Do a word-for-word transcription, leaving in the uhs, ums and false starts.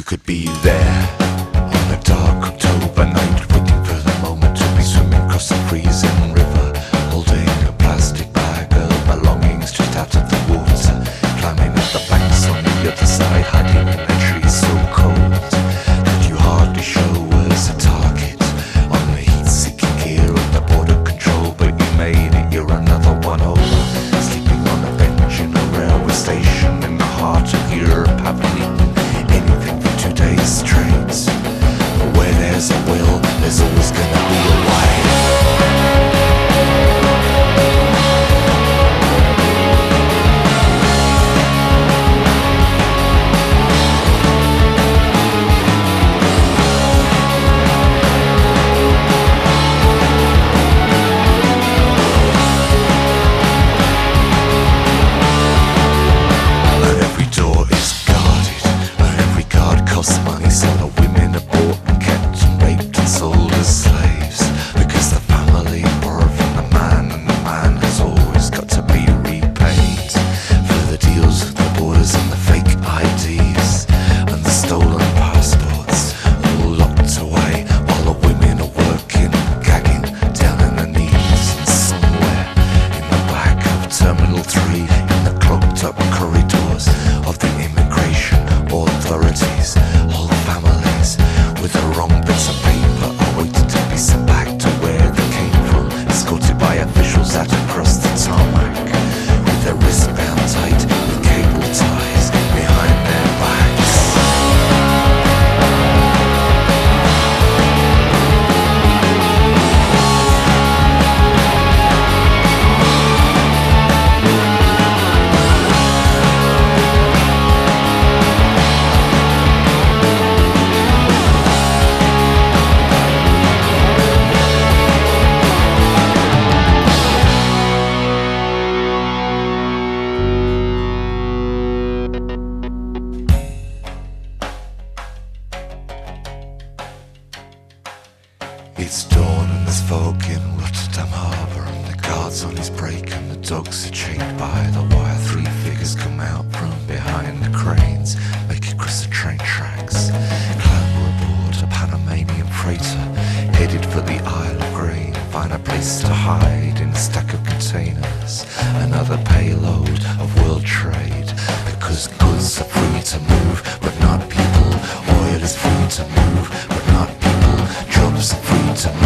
could be there on a dark October night, waiting for the moment to be swimming across the freezing river, holding a plastic bag of belongings just out of the water, climbing up the banks on the other side, hiding in the trees so cold that you hardly show as a target on the heat-seeking gear of the border control. But you made it, you're another one over, sleeping on a bench in a railway station in the heart of Europe, haven't eaten anything for two days straight. But where there's a will, there's always gonna be a way. Money, so the women are bought and kept and raped and sold as slaves, because the family borrowed from the man, and the man has always got to be repaid for the deals with the borders and the fake I Ds and the stolen passports, all locked away while the women are working, gagging down on their knees. And somewhere in the back of Terminal three, in the clogged up corridors of the immigration authorities, all the families with the wrong bits of paper are waiting to be sent back to where they came from, escorted by officials out across the tarmac, with their wrists bound tight with cable ties behind their backs. It's dawn and there's fog in Rotterdam harbour, and the guard's on his break and the dogs are chained by the wire. Three figures come out from behind the cranes, make it cross the train tracks, clamber aboard a Panamanian freighter, headed for the Isle of Grain, find a place to hide in a stack of containers, another payload of world trade, because goods are free to move but not people, oil is free to move but not people, jobs are free to move